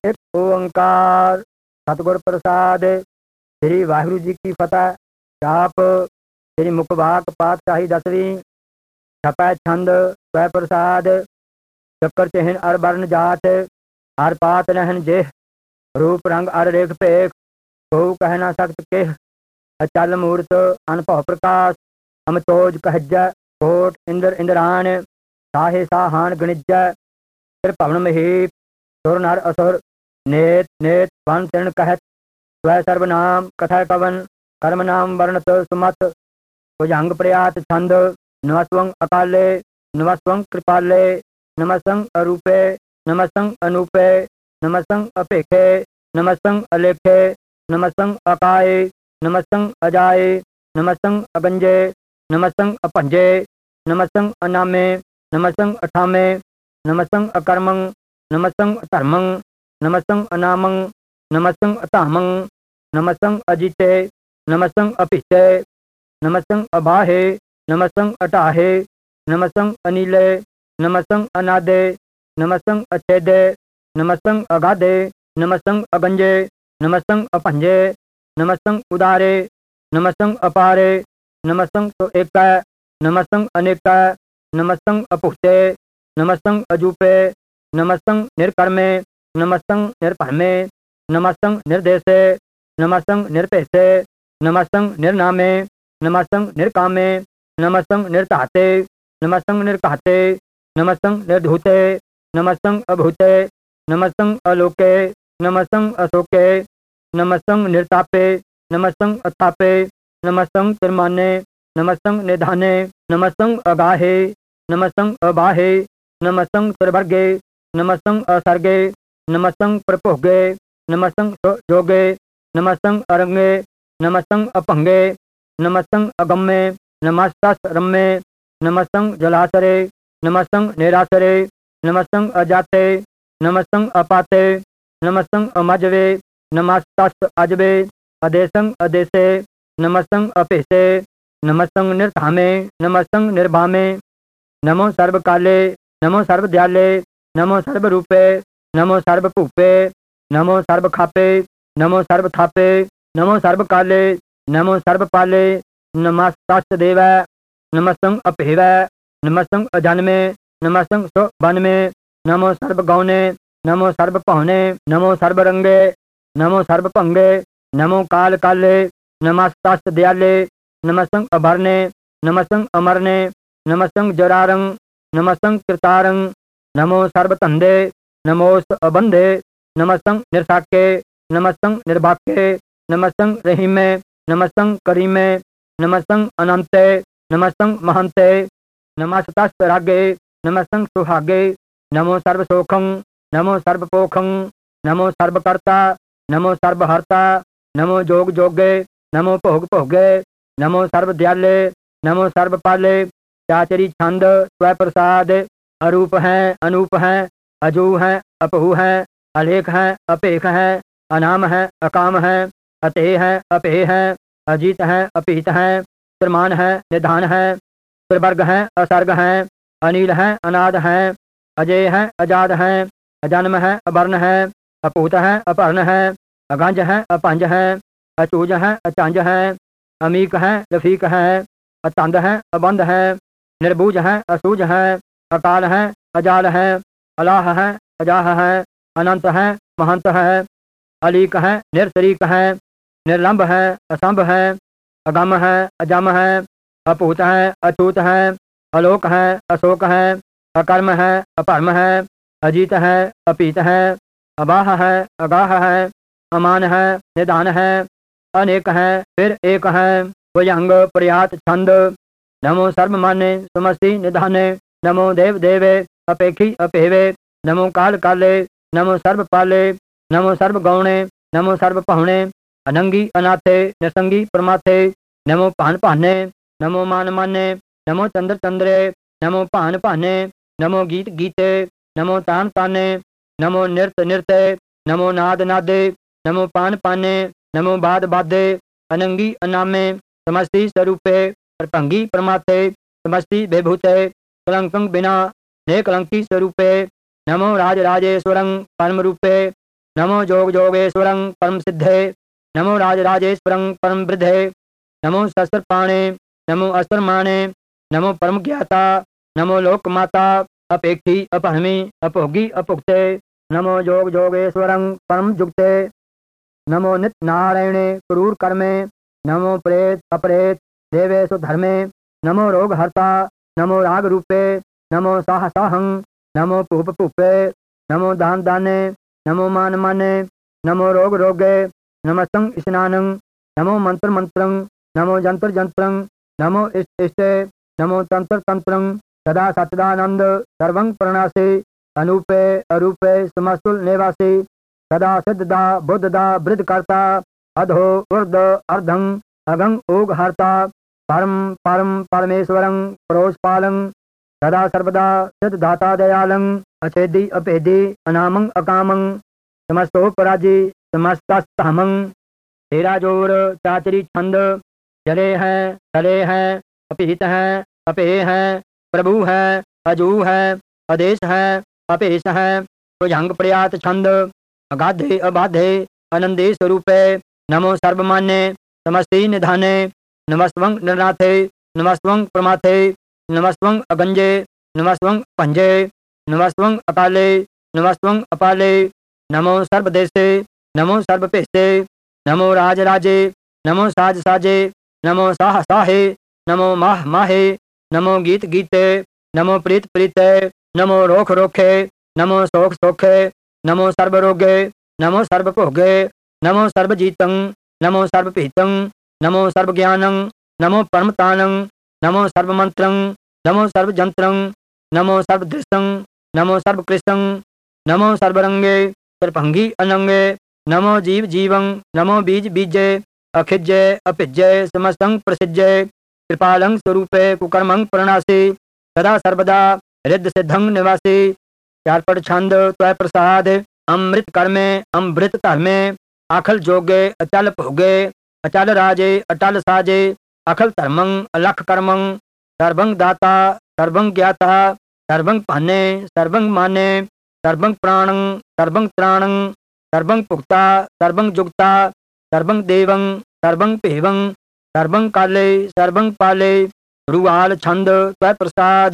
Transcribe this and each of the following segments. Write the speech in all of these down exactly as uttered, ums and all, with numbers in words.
एक ओंकार सतगुर प्रसाद। श्री वाहिगुरु जी की फतह। जाप श्री मुखबाक पातशाही दसवीं। छपै छंद स्वै प्रसाद। चक्कर चिन्ह अर वर्ण जात, हर पात रहन जेह। रूप रंग अर रेख पेख, को कह न सकत केह। अचल मूर्त अनभव प्रकाश, अमतोज कहज। कोट इंद्र इंद्रान, साहे साहान गणिज। त्रिभवन महीप, सुर नर असुर, नेत नेत वन तिरण कहत। स्वै सर्वनाम कथा कवन, कर्म नाम वर्णत सुमत। भुजंग प्रयात छंद, नमस्वं अकाले, नमस्वं कृपाले। नमस्सं अरूपे, नमस्सं अनूपे, नमस्सं अपेखे, नमस्सं अलेखे। नमस्सं अकाये, नमस्सं अजाये, नमस्सं अगंजे, नमस्सं अपंजे। नमस्सं अनामे, नमस्सं अठामे, नमस्सं अकर्मं, नमस्सं अधर्मं, नमस्सं अनामं, नमस्सं अतामं। नमस्सं अजिते, नमस्सं अपिचे, नमस्सं अबाहे, नमस्सं अटाहे। नमस्सं अनीले, नमस्सं अनादे, नमस्सं अच्छेदे, नमस्सं अगाधे, नमस्सं अगंजे, नमस्सं अपंजे। नमस्सं उदारे, नमस्सं अपारे, नमस्सं तो एक। नमस्सं अनेक, नमस्सं अपुष्टे, नमस्सं अजूपे, नमस्सं निर्कर्मे, नमस्सं निर्भरमे। नमस्सं निर्देशे, नमस्सं निरपेशे, नमस्सं निर्नामे, नमस्सं निर्कामे। नमस्सं निर्ताते, नमस्सं निर्काते, नमस्सं निर्धूते, नमस्सं अभूते, नमस्सं अलोके, नमस्सं अशोके। नमस्सं निर्तापे, नमस्सं अतापे, नमस्सं तिरमाने, नमस्सं निधाने। नमस्सं अगाहे, नमस्सं अबाहे, नमस्सं त्रिवर्गे, नमस्सं असर्गे, नमस्सं प्रभोगे, नमस्सं जोगे, नमस्सं अरंगे, नमस्सं अपंगे, नमस्सं अगम्मे, नमस्तस् रम्मे। नमस्सं जलासरे, नमस्सं निरासरे, नमस्सं अजाते, नमस्सं अपाते, नमस्सं अमजवे, नमस्तस् अजवे। अदेशं अदेशे, नमस्सं अपेशे, नमस्सं निर्धामे, नमस्सं निर्भामे। नमो सर्वकाले, नमो सर्वदयाले, नमो सर्वरूपे, नमो सर्वभूपे, नमो सर्वखापे, नमो सर्वथापे, नमो सर्वकाले, नमो सर्वपाले। नमस्तस् देव, नमस्सं अपेव, नमस्सं अजन्मे, नमस्सं स्ववन्मे। नमो सर्वगौणे, नमो सर्वपहुने, नमो सर्वरंगे, नमो सर्वभंगे, नमो काल काले। नमस्तस् दयाले, नमस्सं अभरणे, नमस्सं अमरणे, नमस्सं जरारं, नमस्सं कृतारं। नमो सर्वतंदे, नमोस्त अबंधे, नमस्सं निर्साके, नमस्सं निर्भाके, नमस्सं रहीमे, नमस्सं करीमे, नमस्सं अनंते, नमस्सं महंते। नमस्तस् रागे, नमस्सं सुहागे। नमो सर्वसोखं, नमो सर्वपोखं, नमो सर्वकर्ता, नमो सर्वहर्ता, नमो जोग जोगे, नमो भोग भोगे, नमो सर्वदयाले, नमो सर्वपाले। चाचरी छंद स्वै प्रसाद। अरूप हैं, अनूप हैं, अजू हैं, अपहू हैं, अलेख हैं, अपेख हैं, अनाम हैं, अकाम हैं, अतेह हैं, अपेह हैं, अजीत हैं, अपीत हैं, त्रिमान हैं, निधान हैं, त्रिवर्ग हैं, असर्ग हैं, अनिल हैं, अनाद हैं, अजय हैं, अजाद हैं, अजन्म हैं, अवर्ण हैं, अपूत हैं, अपर्ण हैं, अगंज हैं, अपंज हैं, अचूज हैं, अचंज हैं, अमीक हैं, रफीक हैं, अतंद हैं, अबंध हैं, निर्बूज हैं, असूज हैं, अकाल हैं, अजाल हैं, अलाह हैं, अजाह हैं, अनंत हैं, महंत हैं, अलीक हैं, निरतरीक हैं, निर्लंब हैं, असंभ हैं, अगम हैं, अजम हैं, अपूत हैं, अछूत हैं, अलोक हैं, अशोक हैं, अकर्म हैं, अपरम हैं, अजीत हैं, अपीत हैं, अबाह हैं, अगाह हैं, अमान हैं, निदान हैं, अनेक हैं, फिर एक हैं। भुजंग प्रयात छंद। नमो सर्वमाने, सुमस्ति निधाने, नमो देव देवे, अपेखी अपेवे, नमो काल काले, नमो सर्वपाले, नमो सर्वगौणे, नमो सर्वपहुणे, अनंगी अनाथे, निसंगी परमाथे, नमो पान पाने, नमो मान माने, नमो चंद्र चंद्रे, नमो पान पाने, नमो गीत गीते, नमो तान ताने, नमो नृत नृत्य, नमो नाद नादे, नमो पान पाने, नमो बाद बादे, अनंगी अनामे, समस्ति स्वरूपे, प्रपंगी परमाथे, समस्ति विभूते, कलंकं बिना ने कलंकी स्वरूपे, नमो राज राजेश्वरं परम रूपे, नमो जोग जोगेश्वरं परम सिद्धे नमो राजराजेश्वरं परम वृद्धे नमो शस्त्रपाणे नमो अस्त्रमाणे नमो परम ज्ञाता नमो लोकमाता अपेक्षी अपहमी अपोगी अपुक्ते नमो जोग जोगेश्वरं परम जुक्ते नमो नित्य नारायणे क्रूर कर्मे नमो प्रेत अपरेत देवेशु धर्मे नमो रोग हर्ता नमो राग रूपे नमो साह साहं नमो पूप पूपे नमो दान दाने नमो मान माने नमो रोग रोगे नमस्तं स्नानं नमो मंत्र मंत्रं नमो जंत्र जंत्रं नमो इष्ट इष्टे नमो तंत्र तंत्रं सदा सच्चिदानंद सर्वं प्रणासे अनूपे अरूपे समस्तुल निवासी सदा सिद्धदा बुद्धदा वृद्धकर्ता अधो ऊर्ध अर्धं अगं ओग हर्ता परम परम परमेश्वरं परोषपालं सदा सर्वदा सिद्धदाता दयालं अछेदी अपेदी अनामं अकामं समस्तोपराजी समस्तस्तमं तेरा जोर चाचरी छंद जले हैं तले हैं अपिहित हैं अपेय हैं प्रभु है अजू है अदेश है अपेश है भुजंग प्रयात छंद अगाधे अबाधे आनंदे स्वरूपे नमो सर्वमान्य समस्ती निधाने नमस्वं नरनाथे नमस्वं प्रमाथे नमस्वं अगंजे नमस्वं पंजे नमस्वं अकाले नमस्वं अपाले नमो सर्वदेशे नमो सर्वपेशे नमो राजराजे नमो साज साजे नमो साह साहे नमो माह माहे नमो गीत गीते नमो प्रीत प्रीते नमो रोख रोखे नमो सोख सोखे नमो सर्वरोगे नमो सर्वभोगे नमो सर्वजीतं नमो सर्वपीतं नमो सर्वज्ञानं नमो परमतानं नमो सर्वमंत्रं नमो सर्वजंत्रं नमो सर्वदृष्टं नमो सर्वकृष्णं नमो सर्वरंगे त्रिभंगी अनंगे नमो जीव जीवं नमो बीज बीजे अखिज्य अपिज्य समस्तं प्रसिज्य कृपालं स्वरूपे कुकर्मं प्रणासी सदा सर्वदा रिद्ध सिद्धं निवासी चारपट छंद त्वय प्रसाद अमृत कर्मे अमृत धर्मे अखल जोगे अचल भोगे अचल राजे अटल साजे अखल धर्मं अलख कर्मं सर्वं दाता सर्वं ज्ञाता सर्वं पाने सर्वं माने सर्वं प्राणं सर्वं त्राणं सर्वं पुक्ता सर्वं जुक्ता सर्वं देवं सर्वं पेवं सर्वं काले सर्वं पाले रुआल छंद त्वय प्रसाद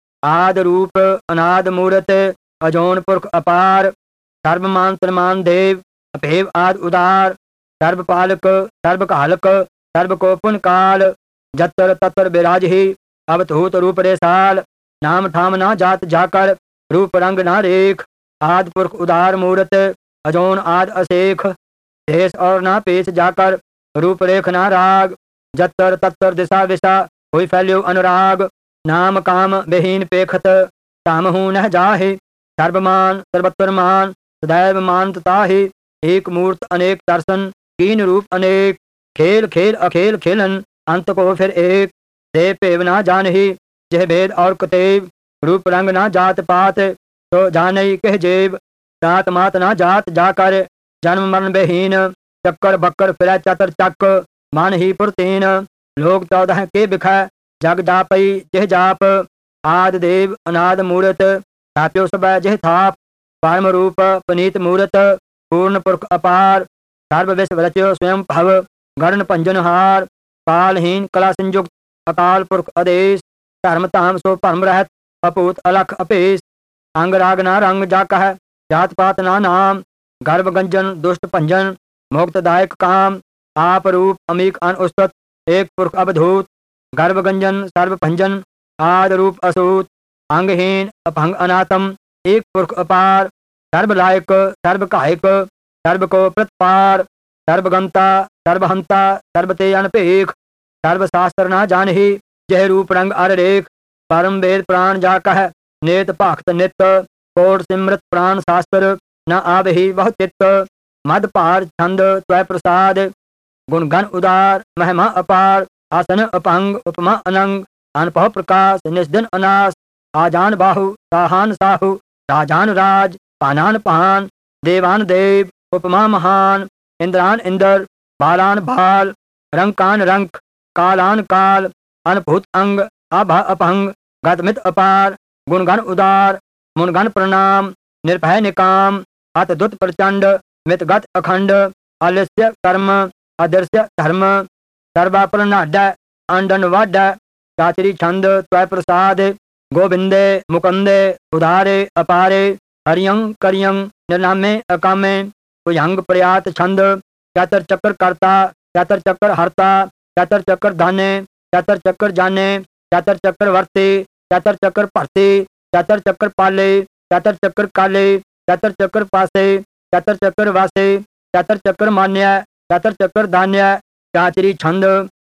आद रूप अनाद मूर्त अजोन पुरख अपार सर्वमान सलमान देव अपेव आद उदार सर्वपालक सर्वकालक सर्वकोपुन काल जत्र तत्र विराज ही अवधूत रूप रेसाल नाम ठाम ना जात जाकर रूप रंग ना रेख आद पुरख उदार मूर्त अजोन आद असेख देश और ना पेश जाकर रूप रेख ना राग जत्तर तत्तर दिशा विशा हुई फैल्यो अनुराग नाम काम बेहीन पेखत तामहू न जाहे सर्वमान सर्वत्र मान सदैव मानता ही एक मूर्त अनेक दर्शन कीन रूप अनेक खेल खेल अखेल खेलन अंत को फिर एक देव पेव ना जान ही जह भेद और कुतेब रूप रंग ना जात पात तो जाने कह जेब जात मात ना जात जाकर जन्म मरण बेहीन चक्कर बक्कर फिर चतर चक मान ही पुरतीन लोग चौदह के बिखा जग जापई जह जाप आद देव अनाद मूर्त थाप्यो सब जह थाप परम रूप पनीत मूर्त पूर्ण पुरख अपार सर्व विश्व रचयो स्वयं भव गण पंजन हार कालहीन कला संयुक्त अकाल पुरख आदेश धर्म ताम सो परम रहत अपूत अलख अपेश अंग राग ना रंग जा कह जात पात ना नाम गर्भ गंजन दुष्ट भंजन मोक्तदायक काम आप रूप अमीक अन उस्तत एक पुरख अवधूत गर्भ गंजन सर्व भंजन आद रूप असूत अंगहीन अपंग अनातम एक पुरख अपार सर्व लायक सर्व कायक सर्व को प्रतपार सर्वगंता सर्वहंता सर्वते अनपेख सर्व शास्त्र ना जान ही जह रूप रंग अर रेख परम वेद प्राण जा कह नेत भक्त नित कोट सिमृत प्राण शास्त्र न आव ही वह चित्त मद पार छंद त्वय प्रसाद गुण गण उदार महिमा अपार आसन अपंग उपमा अनंग अनपह प्रकाश निस्दिन अनास आजान बाहु साहान साहु राजान राज पानान पान देवान देव उपमा महान इंद्रान इंद्र बालान भाल रंकान रंक कालान काल अनभूत अंग आभा अपंग गतमित अपार गुणगण उदार मुनगण प्रणाम निर्भय निकाम अतदुत प्रचंड मितगत अखंड आलस्य कर्म आदर्श धर्म सर्वापरनाड आंडनवाड चाचरी छंद त्वय प्रसाद गोविंदे मुकुंदे उदारे अपारे हरियं करियं निर्नामे अकामे भुजंग प्रयात छंद चतर चक्र कर्ता चतर चक्र हरता चतर चक्र धाने चतर चक्र जाने चतर चक्र वर्ते चतर चक्र भरते चतर चक्र पाले चतर चक्र काले चतर चक्र पासे चतर चक्र वासे चतर चक्र मान्य चतर चक्र धान्य चाचरी छंद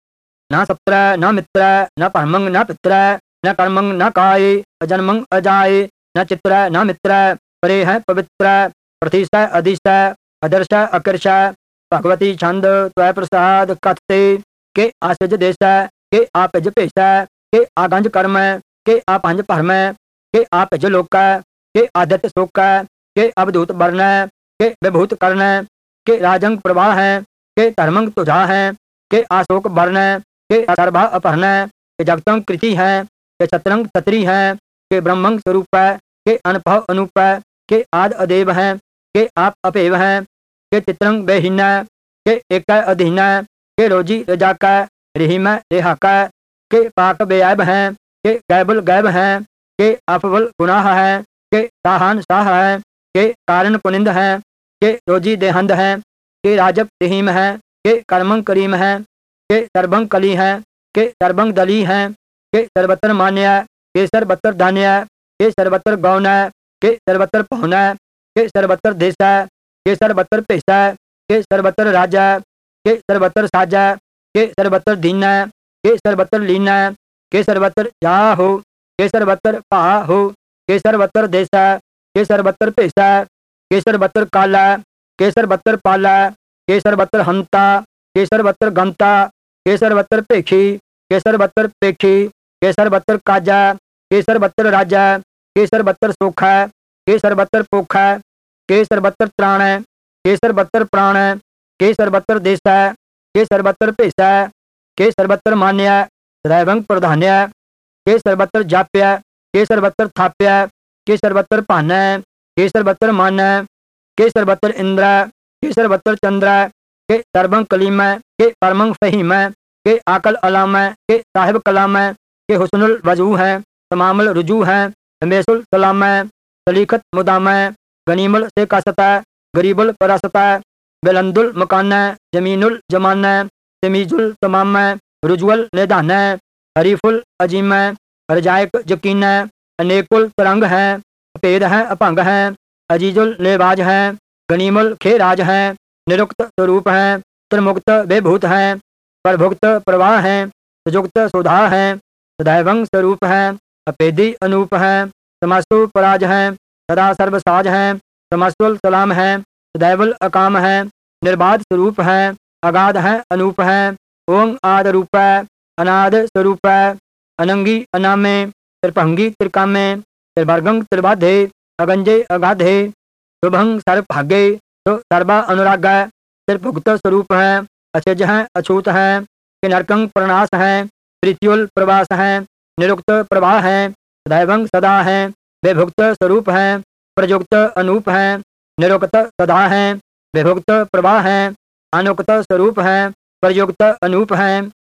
न सत्र न मित्र न परमंग न पित्र न कर्मंग न काय अजन्मंग अजाय न चित्र न मित्र परे है पवित्र प्रतिष्ठा अधिष्ठा अदर्श अकर्ष भगवती छंद त्वय प्रसाद कथते के आसज देश के आपज पेश के आगंज कर्म के आपंज भरम के आपज लोक के आदित्य शोक के अवधूत वर्ण के विभूत कर्ण के राजंग प्रवाह के धर्मंग तुझा है के अशोक वर्ण के सर्भा अपहरण के जगतंग कृति है के छत्रंग छत्री है के ब्रह्मंग स्वरूप के अनपह अनूप के आद अदेव है के आप अपेव है के चित्रंग बेहीन के एक अधीन के रोजी रजाक रिहिम रेहाक के पाक बेऐब है के गैबुल गैब है के अफबुल गुनाह है के साहान शाह है के कारण कुनिंद है के रोजी देहंद है के राजब रहीम है के कर्मंग करीम है के सर्वंग कली है के सर्वंग दली है के सर्वत्र मान्य के सर्वत्र धान्य के सर्वत्र गौन के सर्वत्र पौन के सर्वत्र देश के सर्वत्र पेशा के सर्वत्र राजा के सर्वत्र साजा के सर्वत्र दीन के सर्वत्र लीन के सर्वत्र जा हो के सर्वत्र पा हो के सर्वत्र देश के सर्वत्र पेशा के सर्वत्र काला के सर्वत्र पाला के सर्वत्र हंता के सर्वत्र गंता के सर्वत्र पेखी के सर्वत्र पेखी के सर्वत्र काजा के सर्वत्र राजा के सर्वत्र सोखा के सर्वत्र पोखा के सर्वत्र त्राण के सर्वत्र प्राण के सर्वत्र देश के सर्वत्र पेशा के सर्वत्र मान्य दैवंग प्रधान्य के सर्वत्र जाप्य के सर्वत्र थाप्य के सर्वत्र पान के सर्वत्र मान के सर्वत्र इंद्र के सर्वत्र चंद्र के सर्वंग कलीम के परमंग फहीम के आकल अलाम के साहिब कलाम के हुस्नुल वजू है तमामुल रुजू है हमेशुल सलाम सलीखत मुदाम गनीमुल से कासता गरीबुल परासता बेलंदुल मकान जमीनुल जमान तमीजुल तमाम रुजुअल निदान हरीफुल अजीम रजायक यकीन अनेकुल तरंग है पेद है अभंग है अजीजुल लेबाज है गनीमुल खेराज है निरुक्त स्वरूप है त्रिमुक्त बेभूत है प्रभुक्त प्रवाह है सुजुक्त सुधा है सदैवंग स्वरूप है अपेदी अनूप है समस्तु पराज है सदा सर्वसाज है समस्तुल सलाम है सदैवुल अकाम है निर्बाध स्वरूप है अगाध है अनूप है ओंग आद रूप अनाद स्वरूप अनंगी अनामे त्रिभंगी त्रिकामे त्रिभर्गंग त्रिबाधे अगंजे अगाधे शुभंग सर्वभागे तो सर्वा अनुराग त्रिभुक्त स्वरूप है अचज है अछूत है कि नरकंग प्रणाश है प्रीत्युल प्रवास है निरुक्त प्रवाह है सदैवंग सदा है विभुक्त स्वरूप है प्रयुक्त अनूप है निरुक्त सदा है विभुक्त प्रवाह है अनुक्त स्वरूप है प्रयुक्त अनूप है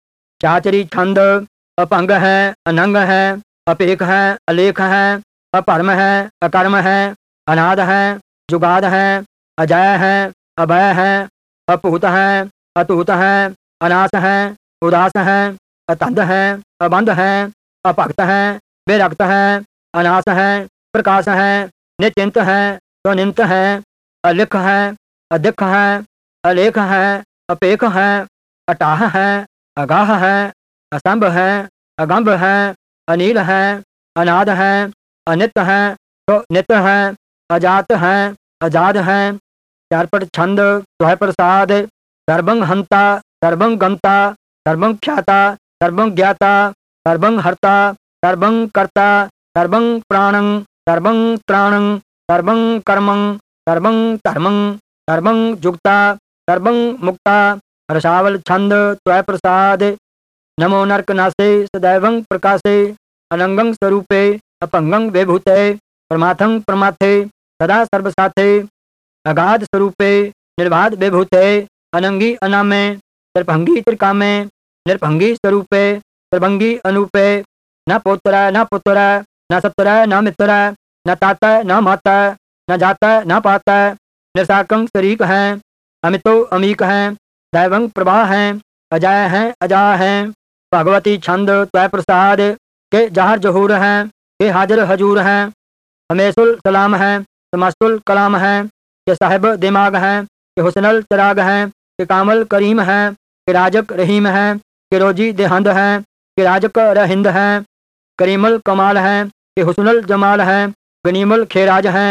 चाचरी छंद अपंग है अनंग है अपेख है अलेख है अपरम है अकर्म है अनाद है जुगाद है अजय है अभय है अपूत है अतूत है अनास है उदास है अतंध है अबंध है अपक्त है बेरक्त है अनास है प्रकाश है निचिंत है स्वनिंत है अलिख है अधिक है अलेख है अपेख है अटाह है अगाह है असंभ है अगंभ है अनील है अनाद है अनित है तो नित है अजात है अजाद है चारपट छंद स्वय प्रसाद सर्वंग हंता सर्वंग गंता सर्वंग ख्याता सर्वंग ज्ञाता सर्वंग हर्ता सर्वंग कर्ता सर्वंग प्राणं सर्वंग त्राणं सर्वंग कर्मं सर्वंग धर्मं सर्वंग जुक्ता सर्वंग मुक्ता रसावल छंद त्वय प्रसाद नमो नरकनासे सदैवं प्रकाशे अनंगं स्वरूपे अपंगं विभूते प्रमाथं प्रमाथे सदा सर्वसाथे अगाध स्वरूपे निर्बाध विभूते अनंगी अनामे त्रिभंगी त्रिकामे निर्भंगी स्वरूपे त्रिभंगी अनूपे न पोत्र न पुत्र न सत्र न मित्र न ताता न माता न जाता न पाता निशाकं शरीक हैं अमितो अमीक हैं दैवं प्रभा हैं अजय हैं अजा हैं भगवती छंद त्वय प्रसाद के जहर जहूर हैं के हाजिर हजूर हैं हमेशुल सलाम हैं समस्तुल कलाम हैं के साहिब दिमाग हैं के हुसनल चिराग हैं के कामल करीम हैं के राजक रहीम हैं के रोजी देहंद हैं के राजक रहिंद हैं करीमुल कमाल हैं के हुसनुल जमाल हैं गनीमुल खेराज हैं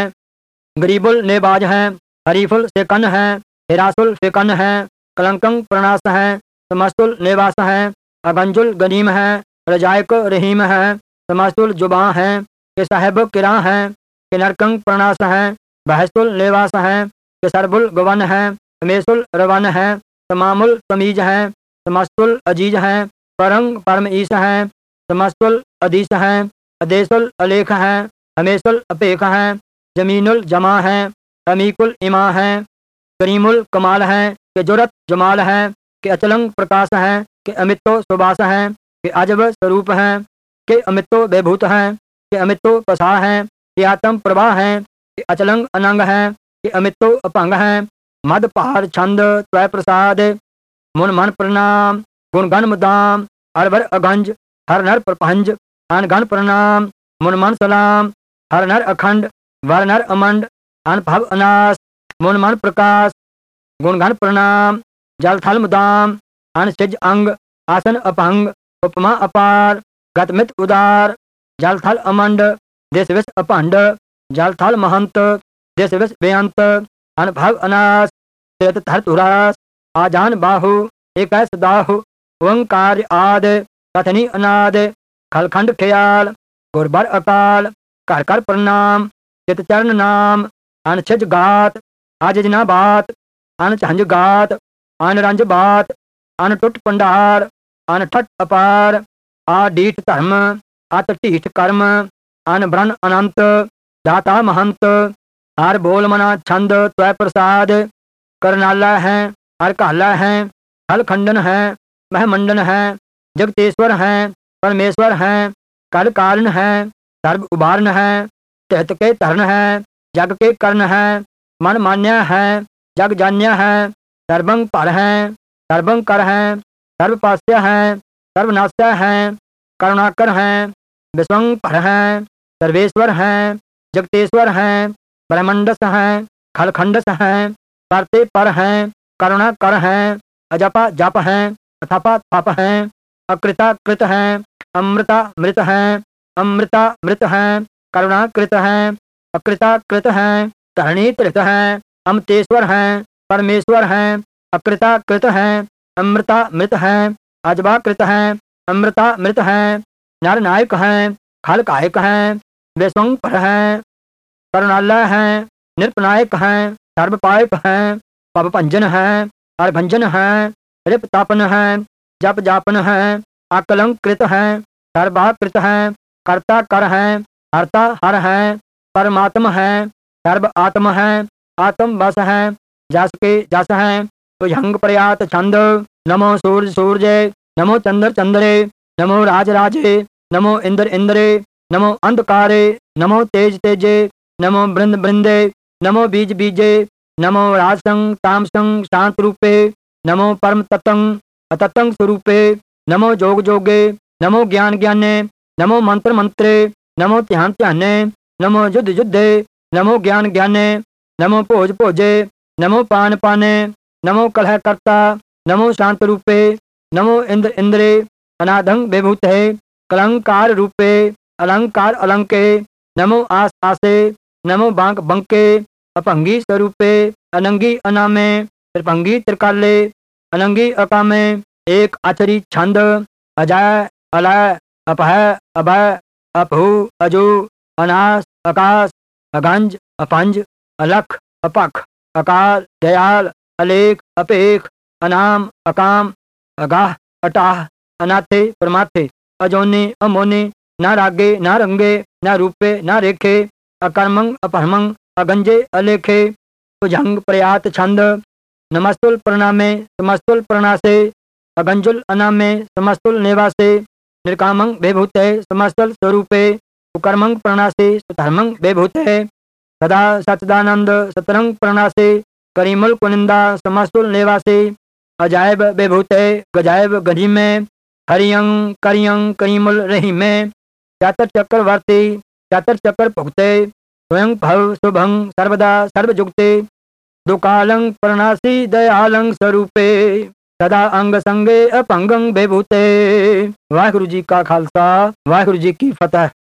गरीबुल नेबाज हैं हरीफुल सेकन हैं हिरासुल फेकन हैं कलंकं प्रणास हैं समस्तुल नेवास हैं अगंजुल गनीम हैं रजायक रहीम हैं समस्तुल जुबा हैं के साहिब किरा हैं के नरकंग प्रणास हैं बहसुल नेवास हैं के सरबुल गवन हैं हमेशुल रवन हैं तमामुल तमीज हैं समस्तुल अजीज हैं परंग परम ईस हैं समस्तुल अदीस हैं अदेशुल अलेख हैं हमेशुल अपेख हैं जमीनुल जमा हैं अमीकुल इमा हैं करीमुल कमाल हैं के जुरत जमाल हैं के अचलंग प्रकाश हैं के अमितो सुबास हैं के अजब स्वरूप हैं के अमितो बेभूत हैं के अमितो पसा हैं के आत्म प्रवाह हैं के अचलंग अनंग हैं के अमितो अपंग हैं मद पहाड़ छंद त्वय प्रसाद मुन मन प्रणाम गुणगण मुदाम अरबर अगंज हर नर प्रपंज अनगण प्रणाम मुन मन सलाम हर नर अखंड वर नर अमंड अनभव अनास मुन मन प्रकाश गुणगण प्रणाम जल थल मुदाम अनसिज अंग आसन अपंग उपमा अपार गतमित उदार जल थल अमंड देश विष अपंड जल थल महंत देश विष बेअंत अनभव अनास तीर्थ धर तुरास आजान बाहु एक दाहु ओंकार आद कथनी अनाद खलखंड ख्याल गुरबर अकाल कर कर प्रणाम चित चरण नाम अनछिज गात आजना बात अनझंझ गात अनरंज बात अनटुट पंडार अनठट अपार आडीठ धर्म अत ढीठ कर्म अनब्रन अनंत दाता महंत हर बोल मना छंद त्वय प्रसाद करनाला है हर काला है हल खंडन है महमंडन है जगतेश्वर हैं परमेश्वर हैं कल कारण हैं सर्व उबारन हैं तहत के तरण हैं जग के कर्ण हैं मन मान्य हैं जग जान्य हैं सर्वं पर हैं सर्वं कर हैं सर्वपास्य हैं सर्वनाश्य हैं करुणाकर हैं विश्वं पर हैं सर्वेश्वर हैं जगतेश्वर हैं ब्रह्मंडस हैं खलखंडस हैं करते पर हैं करुणा कर हैं अजपा जप हैं अथपा थप हैं अकृता कृत हैं अमृता मृत हैं अमृता मृत हैं करुणा कृत हैं अकृता कृत हैं धरणी त्रित हैं अमतेश्वर हैं परमेश्वर हैं अकृता कृत हैं अमृता मृत हैं अजबा कृत हैं अमृता मृत हैं नर नायक हैं खल कायक हैं विश्वं पर हैं करुणालय हैं निरपनायक हैं सर्वपायक हैं पवभंजन हैं हरभंजन हैं रिपतापन हैं जप जापन हैं अकलंकृत हैं सर्वाकृत हैं कर्ता कर हैं हरता हर हैं परमात्मा हैं सर्व आत्म हैं आत्म बस हैं जस के जस हैं तो हंग प्रयात छंद नमो सूर्य सूर्य नमो चंद्र चंद्रे नमो राज राजे नमो इंद्र इंद्रे नमो अंधकारे नमो तेज तेजे नमो बृंद बृंदे नमो बीज बीजे नमो राजसंग तामसंग शांत रूपे नमो परम ततंग अततंग स्वरूपे नमो जोग जोगे नमो ज्ञान ज्ञाने नमो मंत्र मंत्रे नमो ध्यान ध्याने नमो युद्ध युद्धे नमो ज्ञान ज्ञाने नमो भोज भोजे नमो पान पाने नमो कलह कर्ता नमो शांत रूपे नमो इंद्र इंद्रे अनादंग विभूत है कलंकार रूपे अलंकार अलंके नमो आस आसे नमो बांक बंके अपंगी स्वरूपे अनंगी अनामे त्रिपंगी त्रिकाले अनंगी अकामे एक आचरी छंद अजय अलय अपह अभय अपहु अजु अनास आकाश अगंज अपंज अलख अपख अकाल दयाल अलेख अपेख अनाम अकाम अगाह अटाह अनाथे परमाथे अजोने अमोने न रागे न रंगे न रूपे न रेखे अकर्मंग अपरमंग अगंजे अलेखे उजंग प्रयात छंद नमस्तुल प्रणामे समस्तुल प्रणासे अगंजुल अनामे समस्तुल निवासे निर्कामं विभूते समस्तुल स्वरूपे कुकर्मं प्रणासे सुधर्मं विभूते सदा सच्चिदानंद सतरंग प्रणासे करीमुल कुनिंदा समस्तुल निवासे अजायब विभूते गजायब गजी में हरियं करियं करीमुल रही में चातर चक्रवर्ती चातर चक्र भुगते स्वयं भव शुभं सर्वदा सर्वजुगते दुकालं प्रणासी दयालं स्वरूपे सदा अंग संगे अपंगं विभूते। वाहिगुरु जी का खालसा वाहिगुरु जी की फतह।